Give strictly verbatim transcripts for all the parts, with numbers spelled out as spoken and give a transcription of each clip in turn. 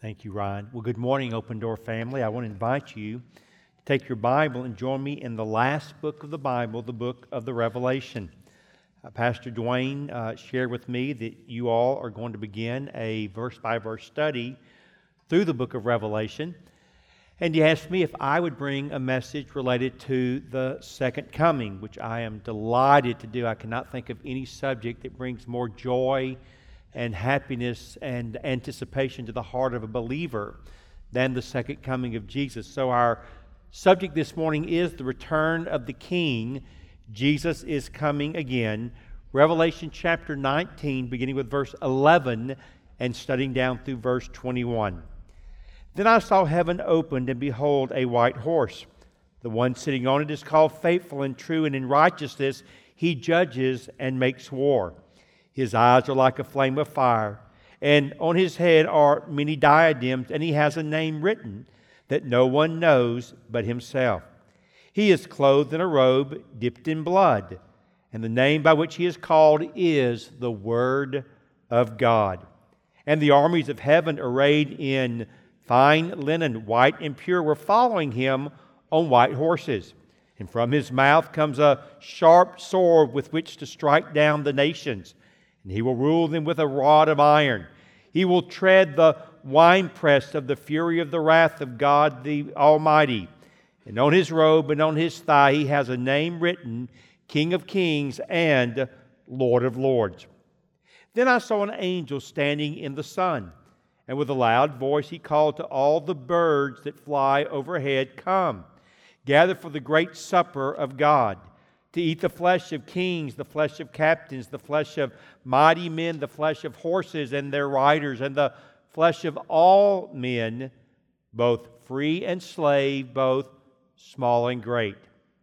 Thank you, Ryan. Well, good morning, Open Door family. I want to invite you to take your Bible and join me in the last book of the Bible, the book of the Revelation. Uh, Pastor Dwayne uh, shared with me that you all are going to begin a verse-by-verse study through the book of Revelation. And he asked me if I would bring a message related to the second coming, which I am delighted to do. I cannot think of any subject that brings more joy and happiness and anticipation to the heart of a believer than the second coming of Jesus. So our subject this morning is the return of the King. Jesus is coming again. Revelation chapter nineteen, beginning with verse eleven and studying down through verse twenty-one. Then I saw heaven opened, and behold, a white horse. The one sitting on it is called Faithful and True, and in righteousness he judges and makes war. His eyes are like a flame of fire, and on his head are many diadems, and he has a name written that no one knows but himself. He is clothed in a robe dipped in blood, and the name by which he is called is the Word of God. And the armies of heaven, arrayed in fine linen, white and pure, were following him on white horses. And from his mouth comes a sharp sword with which to strike down the nations. And he will rule them with a rod of iron. He will tread the winepress of the fury of the wrath of God the Almighty. And on his robe and on his thigh he has a name written, King of Kings and Lord of Lords. Then I saw an angel standing in the sun, and with a loud voice he called to all the birds that fly overhead, Come, gather for the great supper of God, to eat the flesh of kings, the flesh of captains, the flesh of mighty men, the flesh of horses and their riders, and the flesh of all men, both free and slave, both small and great.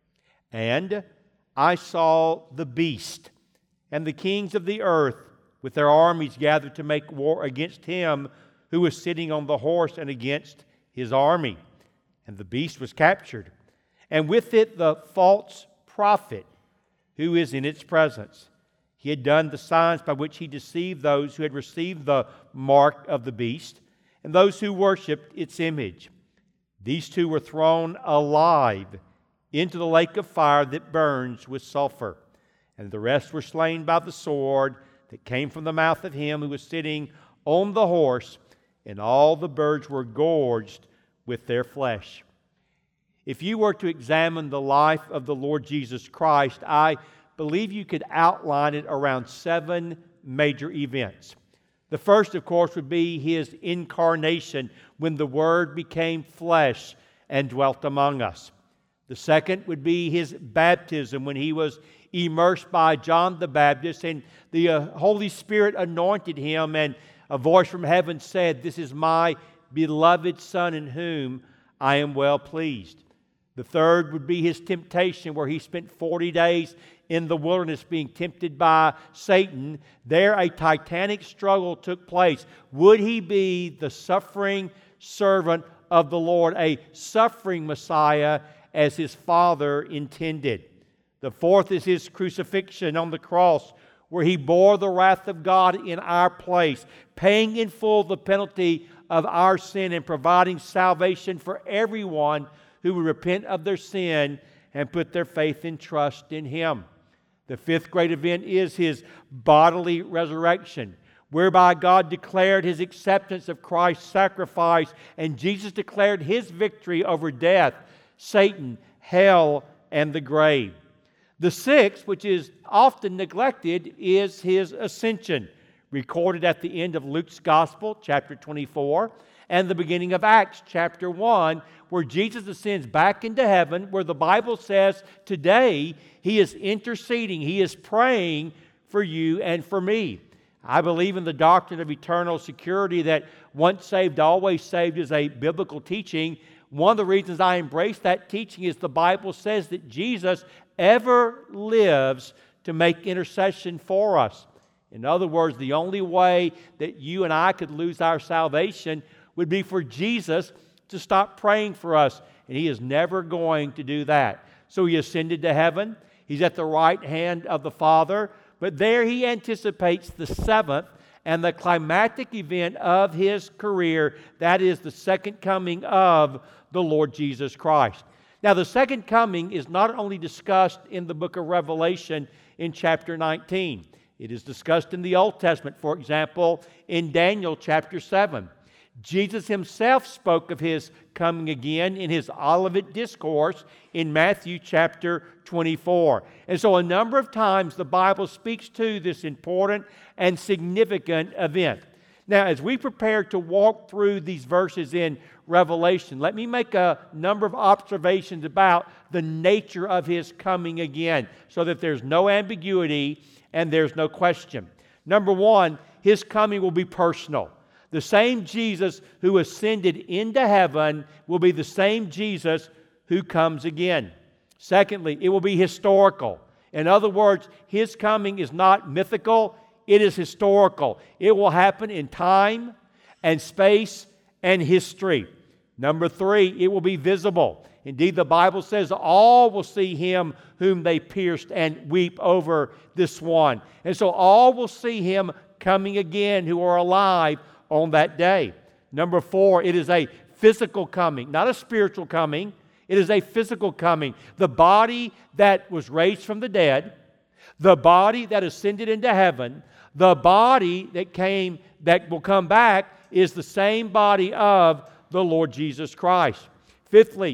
And I saw the beast and the kings of the earth with their armies gathered to make war against him who was sitting on the horse and against his army. And the beast was captured, and with it the false prophet who is in its presence. He had done the signs by which he deceived those who had received the mark of the beast and those who worshipped its image. These two were thrown alive into the lake of fire that burns with sulfur, and the rest were slain by the sword that came from the mouth of him who was sitting on the horse, and all the birds were gorged with their flesh. If you were to examine the life of the Lord Jesus Christ, I believe you could outline it around seven major events. The first, of course, would be His incarnation, when the Word became flesh and dwelt among us. The second would be His baptism, when He was immersed by John the Baptist, and the uh, Holy Spirit anointed Him, and a voice from heaven said, This is my beloved Son in whom I am well pleased. The third would be His temptation, where He spent forty days in the wilderness being tempted by Satan. There a titanic struggle took place. Would He be the suffering servant of the Lord, a suffering Messiah as His Father intended? The fourth is His crucifixion on the cross, where He bore the wrath of God in our place, paying in full the penalty of our sin and providing salvation for everyone who would repent of their sin and put their faith and trust in Him. The fifth great event is His bodily resurrection, whereby God declared His acceptance of Christ's sacrifice, and Jesus declared His victory over death, Satan, hell, and the grave. The sixth, which is often neglected, is His ascension, recorded at the end of Luke's Gospel, chapter twenty-four, and the beginning of Acts, chapter one, where Jesus ascends back into heaven, where the Bible says today He is interceding, He is praying for you and for me. I believe in the doctrine of eternal security, that once saved, always saved is a biblical teaching. One of the reasons I embrace that teaching is the Bible says that Jesus ever lives to make intercession for us. In other words, the only way that you and I could lose our salvation would be for Jesus to stop praying for us, and He is never going to do that. So He ascended to heaven. He's at the right hand of the Father, but there He anticipates the seventh and the climactic event of His career, that is the second coming of the Lord Jesus Christ. Now, the second coming is not only discussed in the book of Revelation in chapter nineteen. It is discussed in the Old Testament, for example, in Daniel chapter seven. Jesus Himself spoke of His coming again in His Olivet Discourse in Matthew chapter twenty-four. And so a number of times the Bible speaks to this important and significant event. Now, as we prepare to walk through these verses in Revelation, let me make a number of observations about the nature of His coming again, so that there's no ambiguity and there's no question. Number one, His coming will be personal. The same Jesus who ascended into heaven will be the same Jesus who comes again. Secondly, it will be historical. In other words, His coming is not mythical, it is historical. It will happen in time and space and history. Number three, it will be visible. Indeed, the Bible says all will see Him whom they pierced and weep over this one. And so all will see Him coming again who are alive on that day. Number four, it is a physical coming, not a spiritual coming. It is a physical coming. The body that was raised from the dead, the body that ascended into heaven, the body that came, that will come back, is the same body of the Lord Jesus Christ. Fifthly,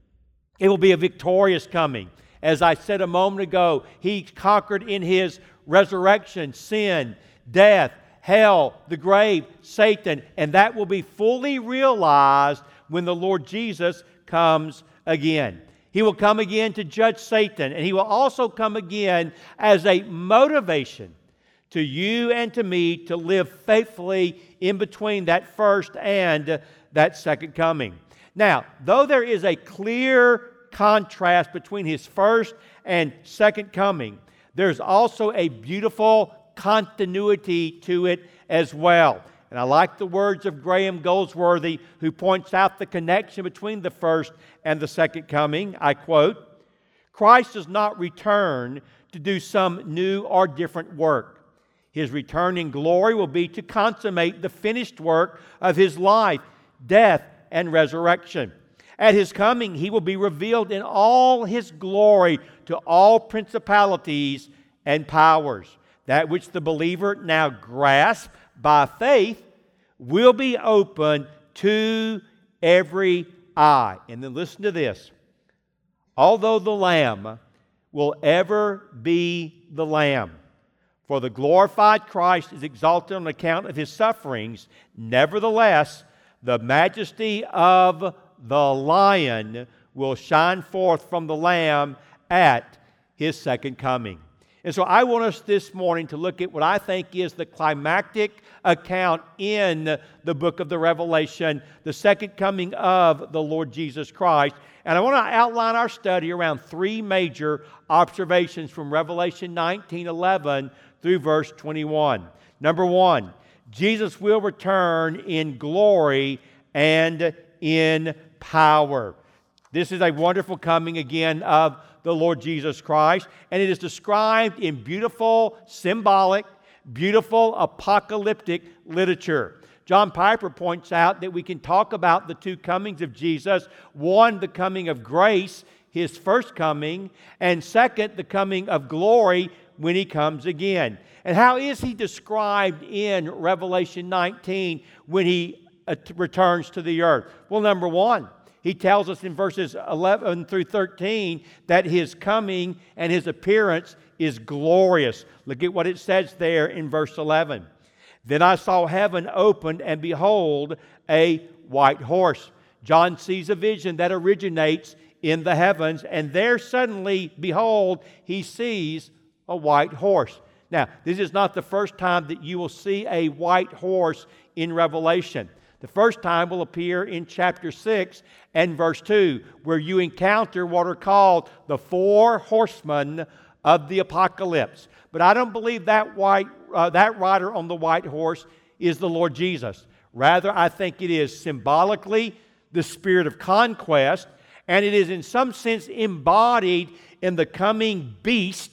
it will be a victorious coming. As I said a moment ago, He conquered in His resurrection sin, death, hell, the grave, Satan, and that will be fully realized when the Lord Jesus comes again. He will come again to judge Satan, and He will also come again as a motivation to you and to me to live faithfully in between that first and that second coming. Now, though there is a clear contrast between His first and second coming, there's also a beautiful continuity to it as well. And I like the words of Graham Goldsworthy, who points out the connection between the first and the second coming. I quote, "Christ does not return to do some new or different work. His return in glory will be to consummate the finished work of His life, death, and resurrection. At His coming, He will be revealed in all His glory to all principalities and powers. That which the believer now grasps by faith will be open to every eye." And then listen to this. "Although the Lamb will ever be the Lamb, for the glorified Christ is exalted on account of His sufferings, nevertheless, the majesty of the Lion will shine forth from the Lamb at His second coming." And so I want us this morning to look at what I think is the climactic account in the book of the Revelation, the second coming of the Lord Jesus Christ. And I want to outline our study around three major observations from Revelation nineteen eleven through verse twenty-one. Number one, Jesus will return in glory and in power. This is a wonderful coming again of the Lord Jesus Christ, and it is described in beautiful, symbolic, beautiful, apocalyptic literature. John Piper points out that we can talk about the two comings of Jesus. One, the coming of grace, His first coming, and second, the coming of glory when He comes again. And how is He described in Revelation nineteen when He uh, returns to the earth? Well, number one, He tells us in verses eleven through thirteen that His coming and His appearance is glorious. Look at what it says there in verse eleven. "Then I saw heaven opened, and behold, a white horse." John sees a vision that originates in the heavens, and there suddenly, behold, he sees a white horse. Now, this is not the first time that you will see a white horse in Revelation. The first time will appear in chapter six and verse two, where you encounter what are called the four horsemen of the apocalypse. But I don't believe that white, uh, that rider on the white horse is the Lord Jesus. Rather, I think it is symbolically the spirit of conquest, and it is in some sense embodied in the coming beast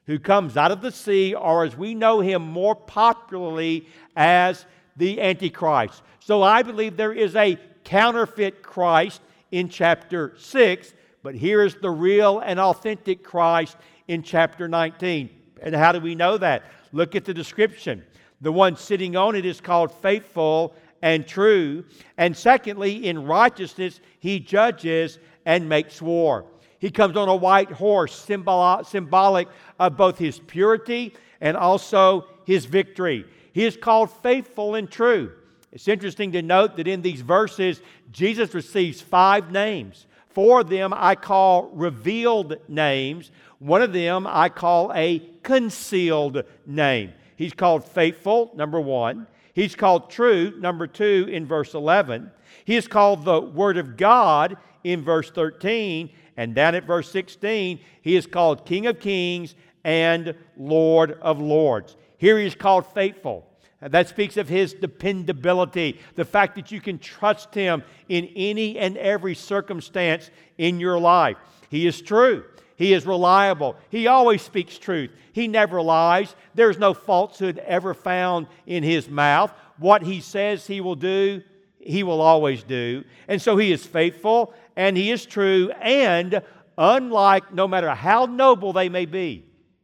who comes out of the sea, or as we know him more popularly as the Antichrist. So I believe there is a counterfeit Christ in chapter six, but here is the real and authentic Christ in chapter nineteen. And how do we know that? Look at the description. The one sitting on it is called Faithful and True. And secondly, in righteousness he judges and makes war. He comes on a white horse, symbol, symbolic of both his purity and also his victory. He is called Faithful and True. It's interesting to note that in these verses, Jesus receives five names. Four of them I call revealed names. One of them I call a concealed name. He's called Faithful, number one. He's called True, number two, in verse eleven. He is called the Word of God in verse thirteen. And down at verse sixteen, he is called King of Kings and Lord of Lords. Here he is called Faithful. And that speaks of his dependability, the fact that you can trust him in any and every circumstance in your life. He is true. He is reliable. He always speaks truth. He never lies. There's no falsehood ever found in his mouth. What he says he will do, he will always do. And so he is faithful and he is true. And unlike, no matter how noble they may be,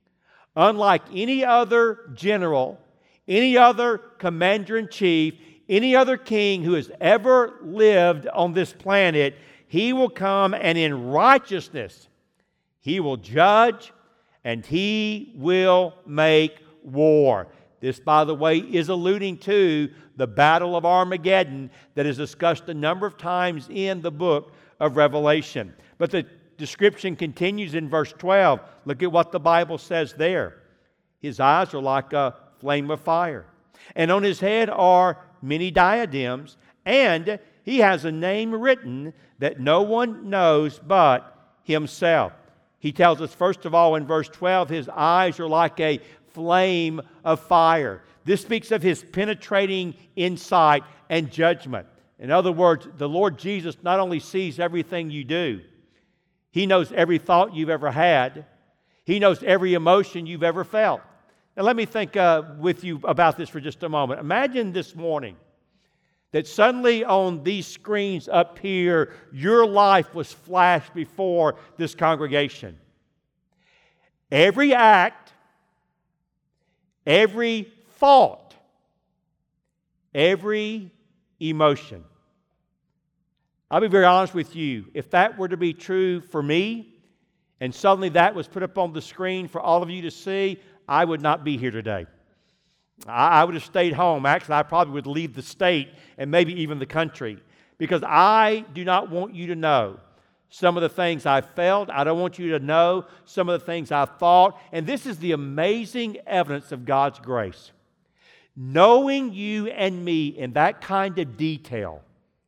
unlike any other general, any other commander-in-chief, any other king who has ever lived on this planet, he will come and in righteousness he will judge and he will make war. This, by the way, is alluding to the Battle of Armageddon that is discussed a number of times in the book of Revelation. But the description continues in verse twelve. Look at what the Bible says there. His eyes are like a flame of fire, and on his head are many diadems, and he has a name written that no one knows but himself. He tells us, first of all, in verse twelve, his eyes are like a flame of fire. This speaks of his penetrating insight and judgment. In other words, the Lord Jesus not only sees everything you do, he knows every thought you've ever had. He knows every emotion you've ever felt. Now let me think uh, with you about this for just a moment. Imagine this morning that suddenly on these screens up here, your life was flashed before this congregation. Every act, every thought, every emotion. I'll be very honest with you. If that were to be true for me, and suddenly that was put up on the screen for all of you to see, I would not be here today. I would have stayed home. Actually, I probably would leave the state and maybe even the country, because I do not want you to know some of the things I felt. I don't want you to know some of the things I thought. And this is the amazing evidence of God's grace. Knowing you and me in that kind of detail,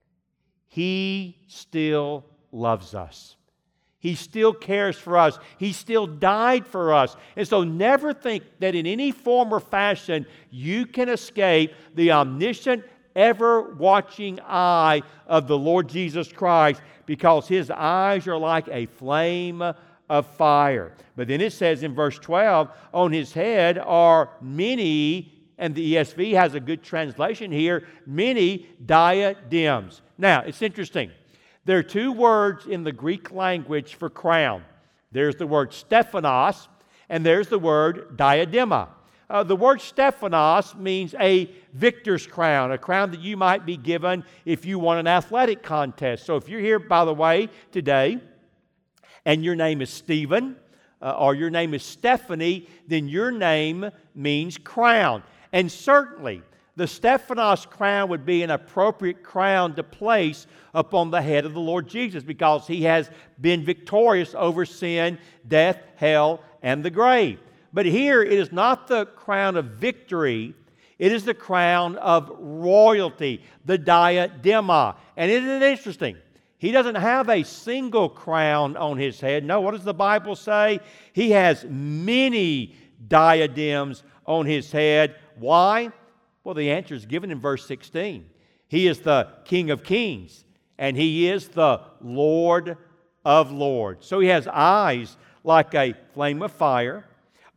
He still loves us. He still cares for us. He still died for us. And so never think that in any form or fashion you can escape the omniscient, ever-watching eye of the Lord Jesus Christ, because His eyes are like a flame of fire. But then it says in verse twelve, on His head are many, and the E S V has a good translation here, many diadems. Now, it's interesting. There are two words in the Greek language for crown. There's the word Stephanos, and there's the word diadema. Uh, the word Stephanos means a victor's crown, a crown that you might be given if you won an athletic contest. So if you're here, by the way, today, and your name is Stephen, uh, or your name is Stephanie, then your name means crown. And certainly, the Stephanos crown would be an appropriate crown to place upon the head of the Lord Jesus, because He has been victorious over sin, death, hell, and the grave. But here it is not the crown of victory, it is the crown of royalty, the diadema. And isn't it interesting? He doesn't have a single crown on His head. No, what does the Bible say? He has many diadems on His head. Why? Well, the answer is given in verse sixteen. He is the King of Kings, and He is the Lord of Lords. So He has eyes like a flame of fire.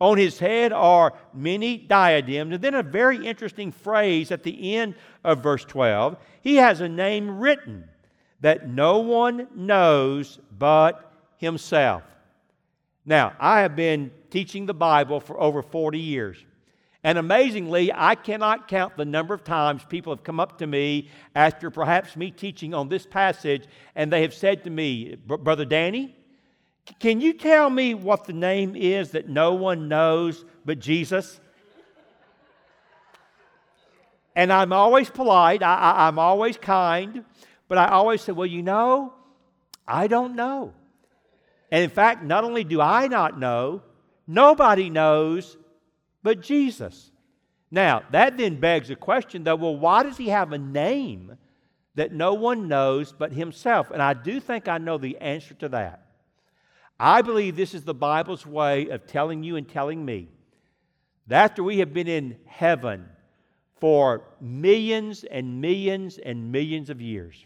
On his head are many diadems. And then a very interesting phrase at the end of verse twelve. He has a name written that no one knows but himself. Now, I have been teaching the Bible for over forty years. And amazingly, I cannot count the number of times people have come up to me after perhaps me teaching on this passage, and they have said to me, Brother Danny, can you tell me what the name is that no one knows but Jesus? And I'm always polite, I, I, I'm always kind, but I always say, well, you know, I don't know. And in fact, not only do I not know, nobody knows but Jesus. Now, that then begs the question, though, well, why does he have a name that no one knows but himself? And I do think I know the answer to that. I believe this is the Bible's way of telling you and telling me that after we have been in heaven for millions and millions and millions of years,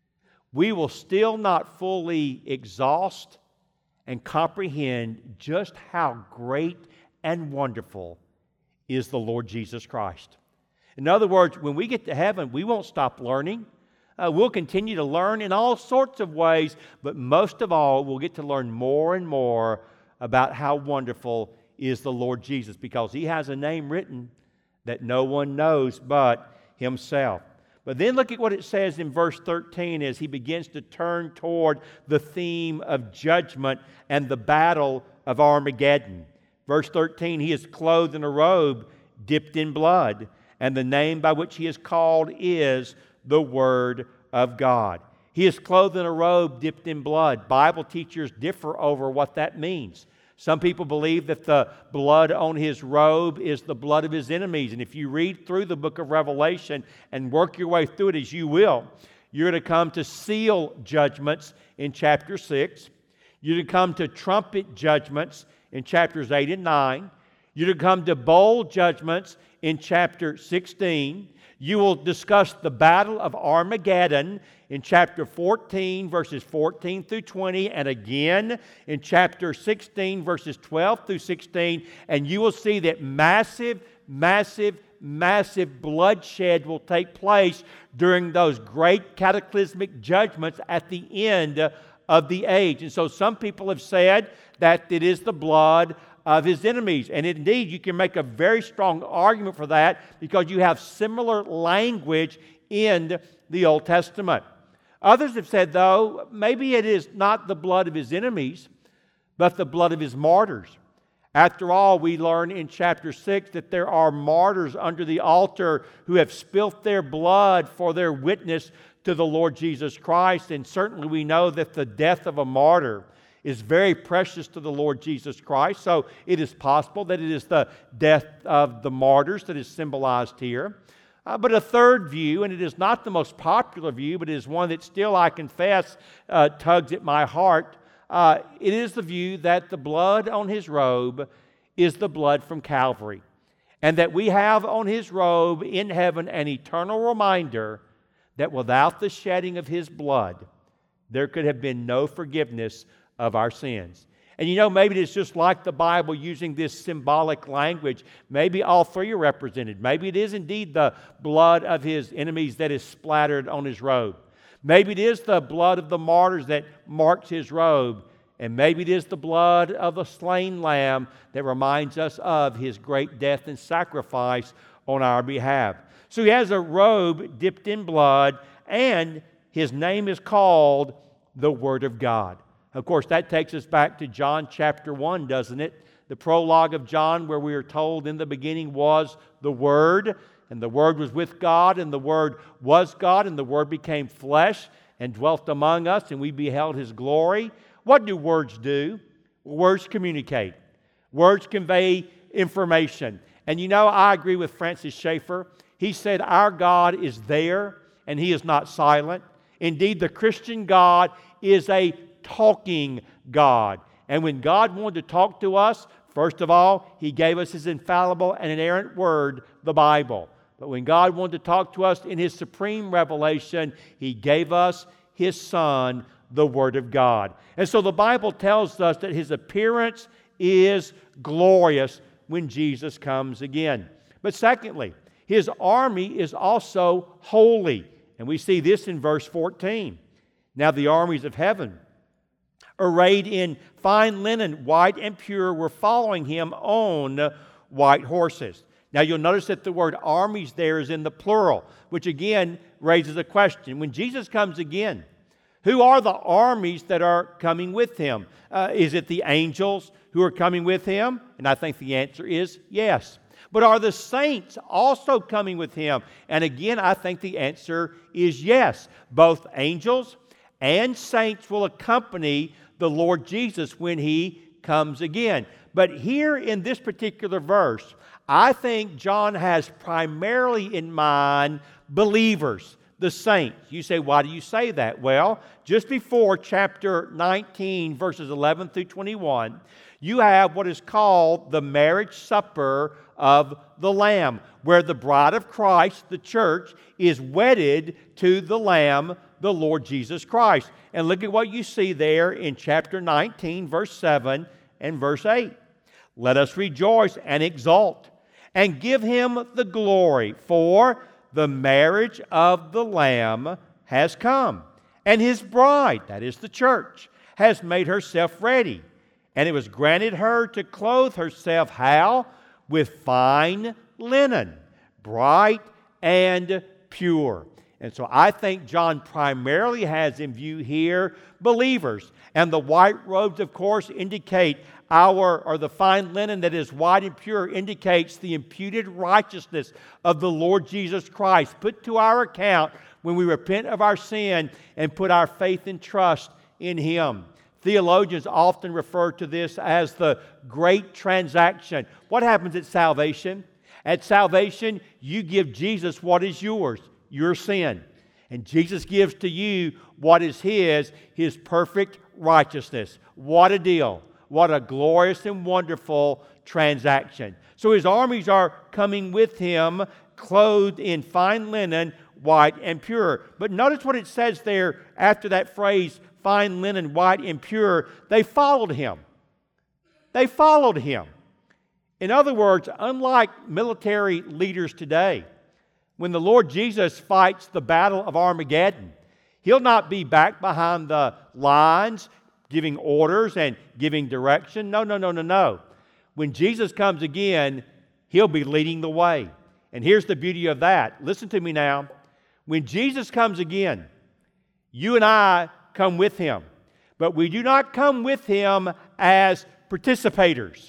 we will still not fully exhaust and comprehend just how great and wonderful is the Lord Jesus Christ. In other words, when we get to heaven, we won't stop learning. Uh, we'll continue to learn in all sorts of ways, but most of all, we'll get to learn more and more about how wonderful is the Lord Jesus, because he has a name written that no one knows but himself. But then look at what it says in verse thirteen as he begins to turn toward the theme of judgment and the battle of Armageddon. Verse thirteen, he is clothed in a robe dipped in blood, and the name by which he is called is the Word of God. He is clothed in a robe dipped in blood. Bible teachers differ over what that means. Some people believe that the blood on his robe is the blood of his enemies. And if you read through the book of Revelation and work your way through it as you will, you're going to come to seal judgments in chapter six. You're going to come to trumpet judgments in chapters eight and nine. You're to come to bowl judgments in chapter sixteen. You will discuss the battle of Armageddon in chapter fourteen, verses fourteen through twenty, and again in chapter sixteen, verses twelve through sixteen. And you will see that massive, massive, massive bloodshed will take place during those great cataclysmic judgments at the end of the age. And so some people have said that it is the blood of his enemies. And indeed, you can make a very strong argument for that because you have similar language in the Old Testament. Others have said, though, maybe it is not the blood of his enemies, but the blood of his martyrs. After all, we learn in chapter six that there are martyrs under the altar who have spilt their blood for their witness to the Lord Jesus Christ. And certainly we know that the death of a martyr is very precious to the Lord Jesus Christ. So it is possible that it is the death of the martyrs that is symbolized here. Uh, but a third view, and it is not the most popular view, but it is one that still, I confess, uh, tugs at my heart. Uh, it is the view that the blood on his robe is the blood from Calvary. And that we have on his robe in heaven an eternal reminder that without the shedding of his blood, there could have been no forgiveness of our sins. And you know, maybe it's just like the Bible using this symbolic language. Maybe all three are represented. Maybe it is indeed the blood of his enemies that is splattered on his robe. Maybe it is the blood of the martyrs that marks his robe. And maybe it is the blood of the slain lamb that reminds us of his great death and sacrifice on our behalf. So he has a robe dipped in blood, and his name is called the Word of God. Of course, that takes us back to John chapter one, doesn't it? The prologue of John, where we are told in the beginning was the Word, and the Word was with God, and the Word was God, and the Word became flesh and dwelt among us, and we beheld his glory. What do words do? Words communicate. Words convey information. And you know, I agree with Francis Schaeffer. He said, our God is there, and he is not silent. Indeed, the Christian God is a talking God. And when God wanted to talk to us, first of all, he gave us his infallible and inerrant word, the Bible. But when God wanted to talk to us in his supreme revelation, he gave us his Son, the Word of God. And so the Bible tells us that his appearance is glorious when Jesus comes again. But secondly, His army is also holy. And we see this in verse fourteen. Now the armies of heaven, arrayed in fine linen, white and pure, were following Him on white horses. Now you'll notice that the word armies there is in the plural, which again raises a question. When Jesus comes again, who are the armies that are coming with Him? Uh, is it the angels who are coming with Him? And I think the answer is yes. But are the saints also coming with Him? And again, I think the answer is yes. Both angels and saints will accompany the Lord Jesus when He comes again. But here in this particular verse, I think John has primarily in mind believers, the saints. You say, why do you say that? Well, just before chapter nineteen, verses eleven through twenty-one, you have what is called the marriage supper of the Lamb, where the bride of Christ, the church, is wedded to the Lamb, the Lord Jesus Christ. And look at what you see there in chapter nineteen, verse seven and verse eight. Let us rejoice and exult and give Him the glory, for the marriage of the Lamb has come, and His bride, that is the church, has made herself ready. And it was granted her to clothe herself, how? With fine linen, bright and pure. And so I think John primarily has in view here believers. And the white robes, of course, indicate our, or the fine linen that is white and pure indicates the imputed righteousness of the Lord Jesus Christ, put to our account when we repent of our sin and put our faith and trust in Him. Theologians often refer to this as the great transaction. What happens at salvation? At salvation, you give Jesus what is yours, your sin. And Jesus gives to you what is His, His perfect righteousness. What a deal. What a glorious and wonderful transaction. So His armies are coming with Him, clothed in fine linen, white and pure. But notice what it says there after that phrase, fine linen, white and pure. They followed Him. They followed Him. In other words, unlike military leaders today, when the Lord Jesus fights the battle of Armageddon, He'll not be back behind the lines giving orders and giving direction. No, no, no, no, no. When Jesus comes again, He'll be leading the way. And here's the beauty of that. Listen to me now. When Jesus comes again, you and I come with Him. But we do not come with Him as participators.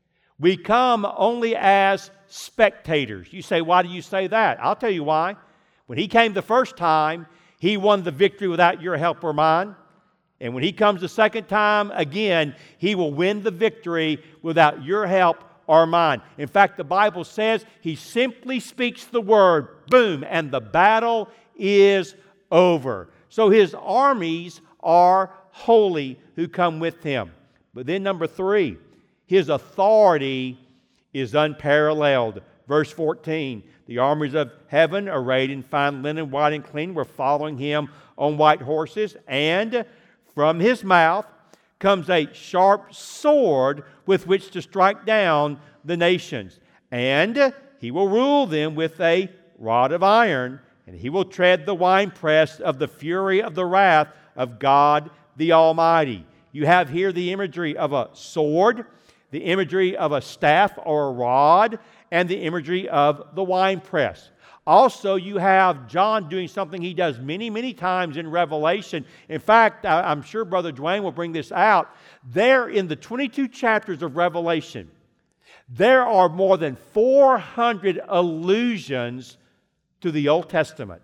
We come only as spectators. You say, why do you say that? I'll tell you why. When He came the first time, He won the victory without your help or mine. And when He comes the second time, again, He will win the victory without your help or mine. In fact, the Bible says He simply speaks the word, boom, and the battle is over. So His armies are holy who come with Him. But then number three, His authority is unparalleled. Verse fourteen, the armies of heaven, arrayed in fine linen, white and clean, were following Him on white horses, and from His mouth comes a sharp sword with which to strike down the nations. And He will rule them with a rod of iron, and He will tread the winepress of the fury of the wrath of God the Almighty. You have here the imagery of a sword, the imagery of a staff or a rod, and the imagery of the winepress. Also, you have John doing something he does many, many times in Revelation. In fact, I'm sure Brother Dwayne will bring this out. There in the twenty-two chapters of Revelation, there are more than four hundred allusions to the Old Testament.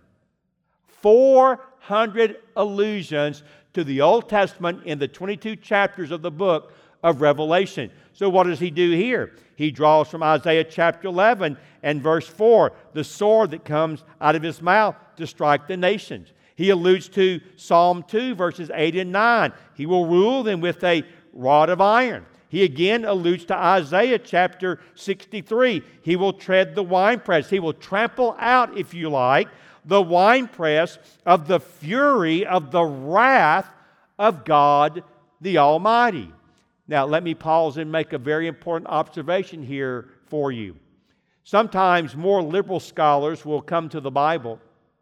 four hundred allusions to the Old Testament in the twenty-two chapters of the book of Revelation. So what does he do here? He draws from Isaiah chapter eleven and verse four, the sword that comes out of His mouth to strike the nations. He alludes to Psalm two, verses eight and nine. He will rule them with a rod of iron. He again alludes to Isaiah chapter sixty-three. He will tread the winepress. He will trample out, if you like, the winepress of the fury of the wrath of God the Almighty. Now, let me pause and make a very important observation here for you. Sometimes more liberal scholars will come to the Bible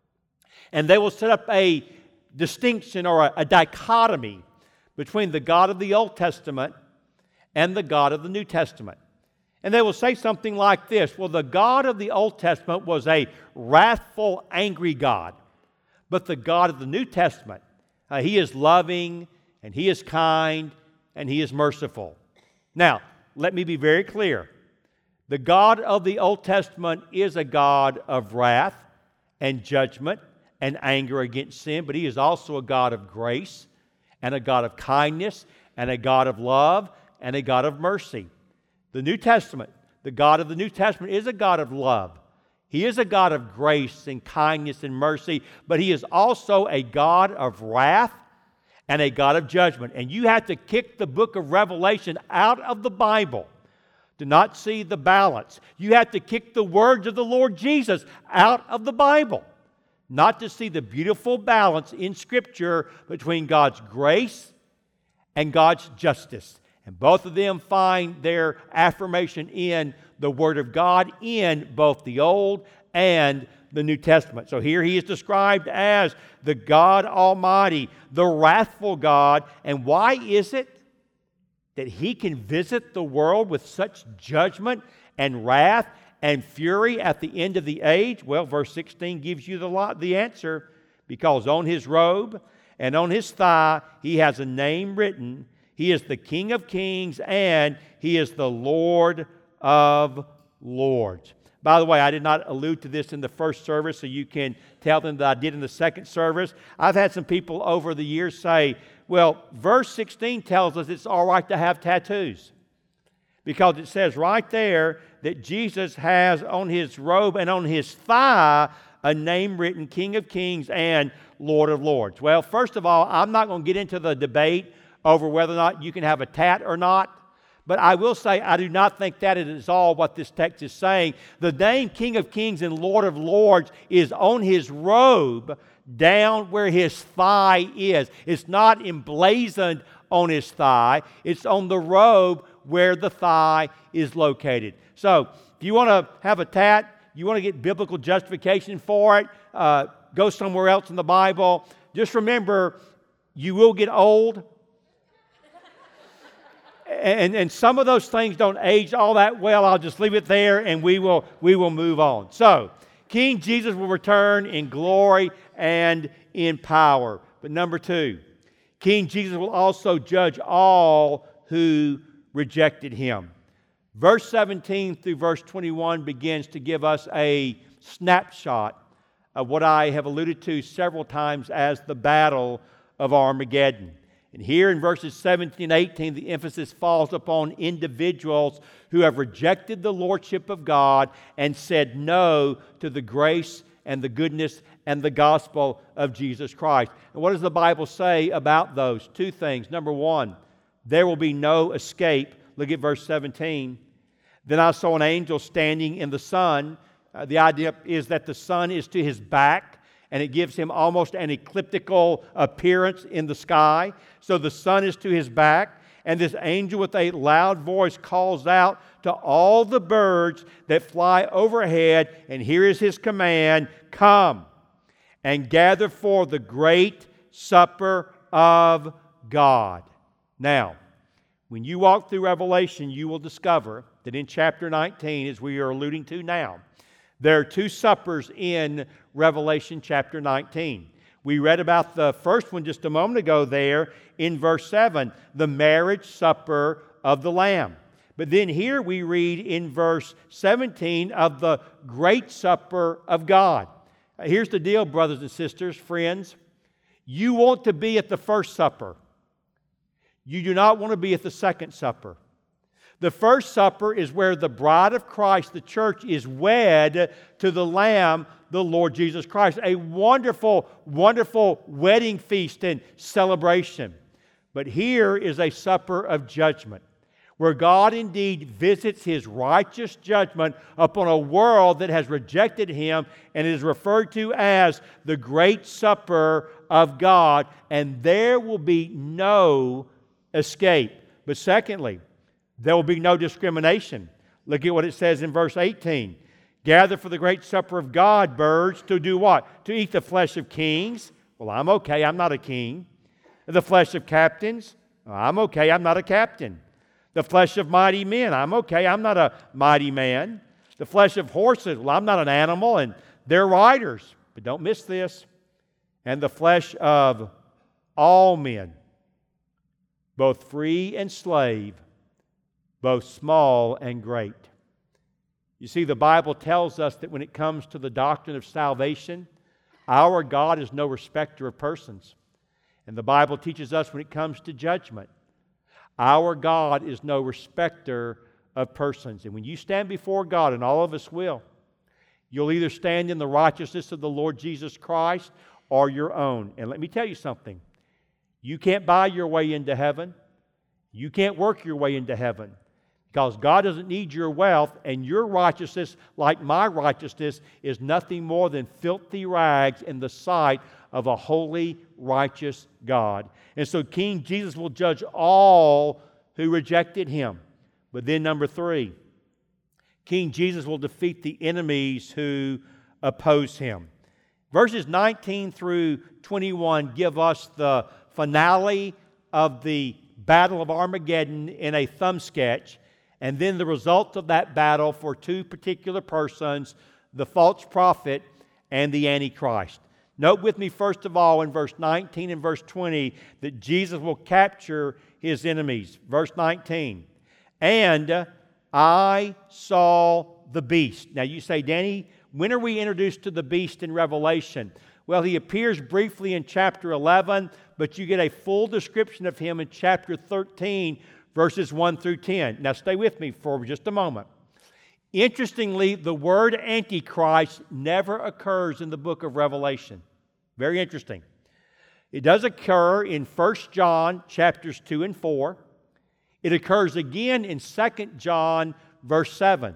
and they will set up a distinction or a, a dichotomy between the God of the Old Testament and the God of the New Testament. And they will say something like this: well, the God of the Old Testament was a wrathful, angry God. But the God of the New Testament, uh, He is loving, and He is kind, and He is merciful. Now, let me be very clear. The God of the Old Testament is a God of wrath and judgment and anger against sin, but He is also a God of grace and a God of kindness and a God of love and a God of mercy. The New Testament, the God of the New Testament, is a God of love. He is a God of grace and kindness and mercy, but He is also a God of wrath and a God of judgment. And you have to kick the book of Revelation out of the Bible to not see the balance. You have to kick the words of the Lord Jesus out of the Bible not to see the beautiful balance in Scripture between God's grace and God's justice. And both of them find their affirmation in the Word of God in both the Old and the New Testament. So here He is described as the God Almighty, the wrathful God. And why is it that He can visit the world with such judgment and wrath and fury at the end of the age? Well, verse sixteen gives you the, lot, the answer. Because on His robe and on His thigh He has a name written. He is the King of kings and He is the Lord of lords. By the way, I did not allude to this in the first service, so you can tell them that I did in the second service. I've had some people over the years say, well, verse sixteen tells us it's all right to have tattoos. Because it says right there that Jesus has on His robe and on His thigh a name written, King of kings and Lord of lords. Well, first of all, I'm not going to get into the debate over whether or not you can have a tat or not. But I will say I do not think that is all what this text is saying. The name King of Kings and Lord of Lords is on His robe down where His thigh is. It's not emblazoned on His thigh. It's on the robe where the thigh is located. So if you want to have a tat, you want to get biblical justification for it, uh, go somewhere else in the Bible. Just remember, you will get old. And, and some of those things don't age all that well. I'll just leave it there and we will, we will move on. So, King Jesus will return in glory and in power. But number two, King Jesus will also judge all who rejected Him. Verse seventeen through verse twenty-one begins to give us a snapshot of what I have alluded to several times as the Battle of Armageddon. And here in verses seventeen and eighteen, the emphasis falls upon individuals who have rejected the lordship of God and said no to the grace and the goodness and the gospel of Jesus Christ. And what does the Bible say about those? Two things. Number one, there will be no escape. Look at verse seventeen. Then I saw an angel standing in the sun. Uh, the idea is that the sun is to his back, and it gives him almost an ecliptical appearance in the sky. So the sun is to his back, and this angel with a loud voice calls out to all the birds that fly overhead, and here is his command: come and gather for the great supper of God. Now, when you walk through Revelation, you will discover that in chapter nineteen, as we are alluding to now, there are two suppers in Revelation chapter nineteen. We read about the first one just a moment ago there in verse seven, the marriage supper of the Lamb. But then here we read in verse seventeen of the great supper of God. Here's the deal, brothers and sisters, friends. You want to be at the first supper. You do not want to be at the second supper. The first supper is where the bride of Christ, the church, is wed to the Lamb, the Lord Jesus Christ. A wonderful, wonderful wedding feast and celebration. But here is a supper of judgment, where God indeed visits His righteous judgment upon a world that has rejected Him, and is referred to as the great supper of God. And there will be no escape. But secondly, there will be no discrimination. Look at what it says in verse eighteen. Gather for the great supper of God, birds, to do what? To eat the flesh of kings. Well, I'm okay, I'm not a king. The flesh of captains. Well, I'm okay, I'm not a captain. The flesh of mighty men. I'm okay, I'm not a mighty man. The flesh of horses. Well, I'm not an animal, and they're riders. But don't miss this. And the flesh of all men, both free and slave, both small and great. You see, the Bible tells us that when it comes to the doctrine of salvation, our God is no respecter of persons. And the Bible teaches us when it comes to judgment, our God is no respecter of persons. And when you stand before God, and all of us will, you'll either stand in the righteousness of the Lord Jesus Christ or your own. And let me tell you something. You can't buy your way into heaven. You can't work your way into heaven. Because God doesn't need your wealth, and your righteousness, like my righteousness, is nothing more than filthy rags in the sight of a holy, righteous God. And so King Jesus will judge all who rejected Him. But then number three, King Jesus will defeat the enemies who oppose Him. Verses nineteen through twenty-one give us the finale of the Battle of Armageddon in a thumb sketch, and then the results of that battle for two particular persons, the false prophet and the Antichrist. Note with me, first of all, in verse nineteen and verse twenty, that Jesus will capture His enemies. Verse nineteen, and I saw the beast. Now you say, Danny, when are we introduced to the beast in Revelation? Well, he appears briefly in chapter eleven, but you get a full description of him in chapter thirteen, verses one through ten. Now stay with me for just a moment. Interestingly, the word Antichrist never occurs in the book of Revelation. Very interesting. It does occur in First John chapters two and four. It occurs again in Second John verse seven.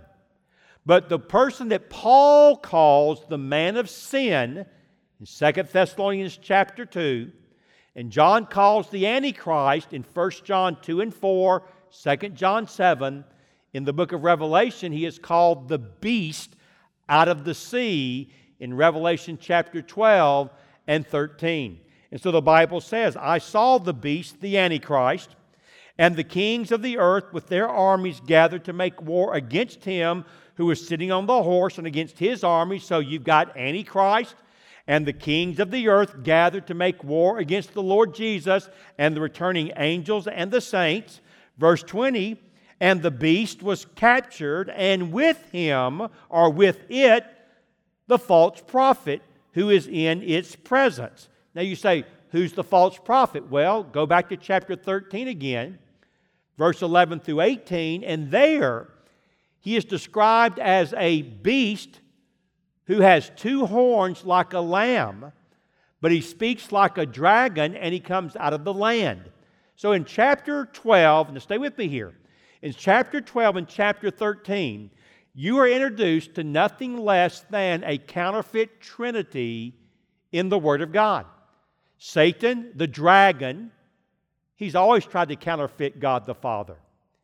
But the person that Paul calls the man of sin in Second Thessalonians chapter two, and John calls the Antichrist in First John two and four, Second John seven, in the book of Revelation, he is called the beast out of the sea in Revelation chapter twelve and thirteen. And so the Bible says, I saw the beast, the Antichrist, and the kings of the earth with their armies gathered to make war against him who is sitting on the horse and against his army. So you've got Antichrist and the kings of the earth gathered to make war against the Lord Jesus and the returning angels and the saints. Verse twenty, and the beast was captured, and with him, or with it, the false prophet who is in its presence. Now you say, who's the false prophet? Well, go back to chapter thirteen again, verse eleven through eighteen, and there he is described as a beast who has two horns like a lamb, but he speaks like a dragon, and he comes out of the land. So in chapter twelve, and stay with me here, in chapter twelve and chapter thirteen, you are introduced to nothing less than a counterfeit trinity in the Word of God. Satan, the dragon, he's always tried to counterfeit God the Father.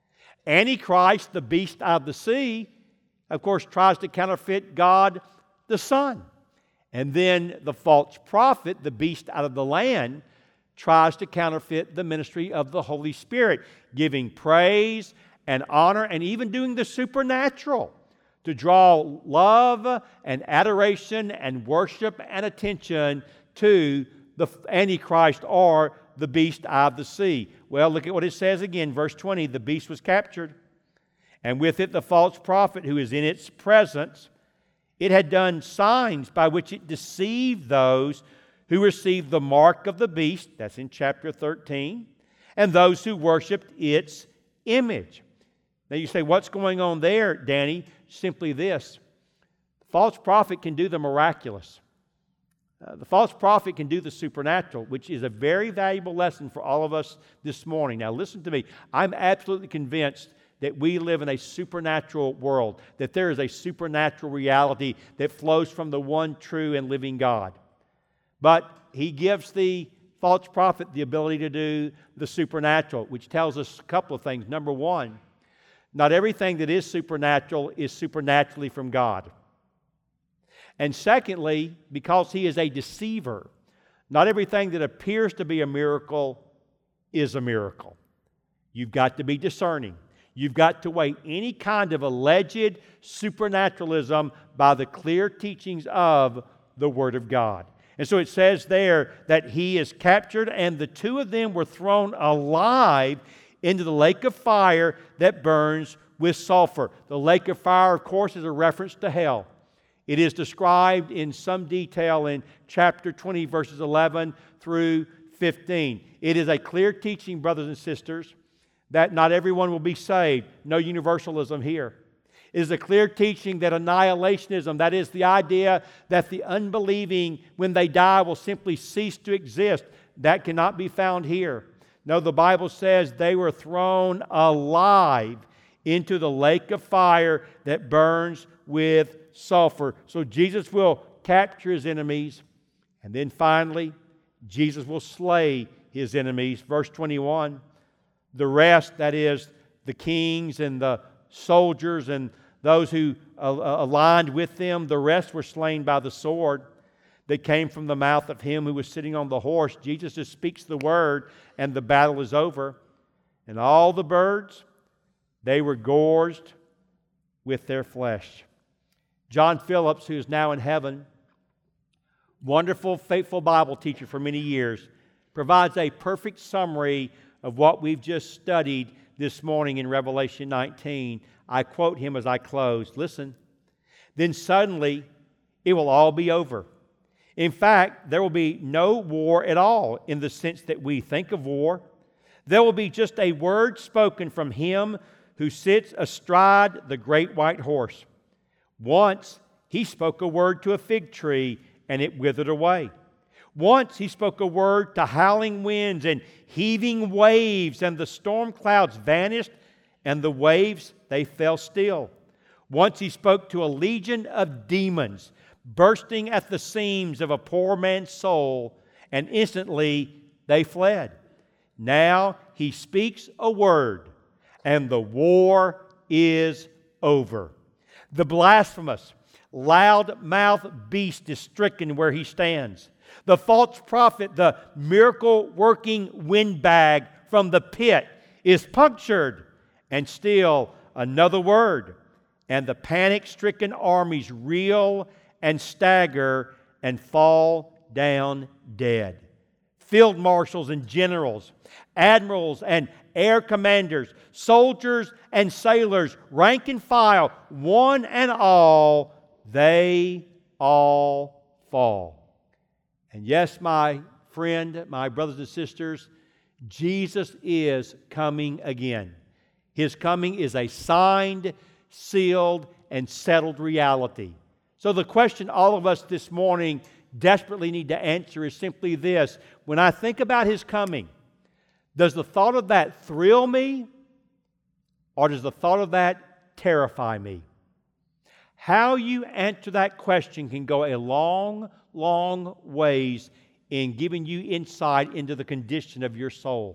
Antichrist, the beast out of the sea, of course, tries to counterfeit God the Son. And then the false prophet, the beast out of the land, tries to counterfeit the ministry of the Holy Spirit, giving praise and honor and even doing the supernatural to draw love and adoration and worship and attention to the Antichrist or the beast out of the sea. Well, look at what it says again, verse twenty. The beast was captured, and with it the false prophet who is in its presence. It had done signs by which it deceived those who received the mark of the beast, that's in chapter thirteen, and those who worshiped its image. Now you say, what's going on there, Danny? Simply this. The false prophet can do the miraculous. Uh, the false prophet can do the supernatural, which is a very valuable lesson for all of us this morning. Now listen to me. I'm absolutely convinced that we live in a supernatural world, that there is a supernatural reality that flows from the one true and living God. But he gives the false prophet the ability to do the supernatural, which tells us a couple of things. Number one, not everything that is supernatural is supernaturally from God. And secondly, because he is a deceiver, not everything that appears to be a miracle is a miracle. You've got to be discerning. You've got to weigh any kind of alleged supernaturalism by the clear teachings of the Word of God. And so it says there that he is captured, and the two of them were thrown alive into the lake of fire that burns with sulfur. The lake of fire, of course, is a reference to hell. It is described in some detail in chapter twenty, verses eleven through fifteen. It is a clear teaching, brothers and sisters, that not everyone will be saved. No universalism here. It is a clear teaching that annihilationism, that is the idea that the unbelieving, when they die, will simply cease to exist. That cannot be found here. No, the Bible says they were thrown alive into the lake of fire that burns with sulfur. So Jesus will capture his enemies, and then finally, Jesus will slay his enemies. Verse twenty-one, the rest, that is, the kings and the soldiers and those who uh, aligned with them, the rest were slain by the sword that came from the mouth of him who was sitting on the horse. Jesus just speaks the word, and the battle is over. And all the birds, they were gorged with their flesh. John Phillips, who is now in heaven, wonderful, faithful Bible teacher for many years, provides a perfect summary of what we've just studied this morning in Revelation nineteen. I quote him as I close. Listen. Then suddenly it will all be over. In fact, there will be no war at all in the sense that we think of war. There will be just a word spoken from him who sits astride the great white horse. Once he spoke a word to a fig tree, and it withered away. Once he spoke a word to howling winds and heaving waves, and the storm clouds vanished, and the waves, they fell still. Once he spoke to a legion of demons, bursting at the seams of a poor man's soul, and instantly they fled. Now he speaks a word, and the war is over. The blasphemous, loud-mouthed beast is stricken where he stands. The false prophet, the miracle-working windbag from the pit, is punctured, and still another word, and the panic-stricken armies reel and stagger and fall down dead. Field marshals and generals, admirals and air commanders, soldiers and sailors, rank and file, one and all, they all fall. And yes, my friend, my brothers and sisters, Jesus is coming again. His coming is a signed, sealed, and settled reality. So the question all of us this morning desperately need to answer is simply this. When I think about His coming, does the thought of that thrill me, or does the thought of that terrify me? How you answer that question can go a long, long ways in giving you insight into the condition of your soul.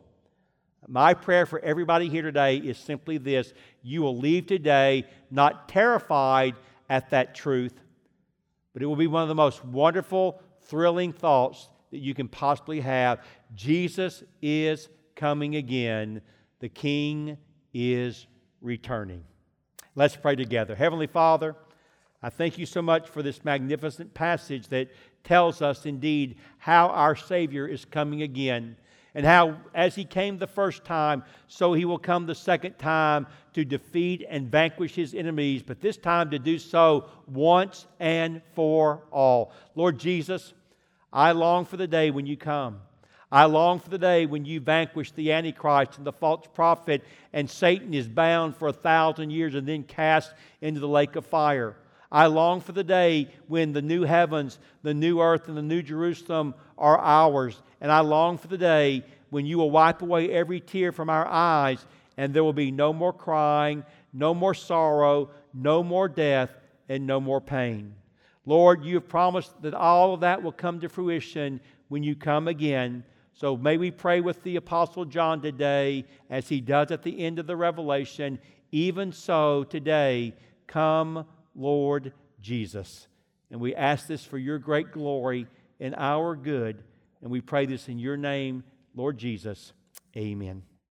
My prayer for everybody here today is simply this: you will leave today not terrified at that truth, but it will be one of the most wonderful, thrilling thoughts that you can possibly have. Jesus is coming again. The King is returning. Let's pray together. Heavenly Father, I thank you so much for this magnificent passage that tells us indeed how our Savior is coming again, and how as He came the first time, so He will come the second time to defeat and vanquish His enemies, but this time to do so once and for all. Lord Jesus, I long for the day when you come. I long for the day when you vanquish the Antichrist and the false prophet, and Satan is bound for a thousand years and then cast into the lake of fire. I long for the day when the new heavens, the new earth, and the new Jerusalem are ours. And I long for the day when you will wipe away every tear from our eyes, and there will be no more crying, no more sorrow, no more death, and no more pain. Lord, you have promised that all of that will come to fruition when you come again. So may we pray with the Apostle John today, as he does at the end of the Revelation, even so today, come, Lord Jesus. And we ask this for your great glory and our good. And we pray this in your name, Lord Jesus. Amen.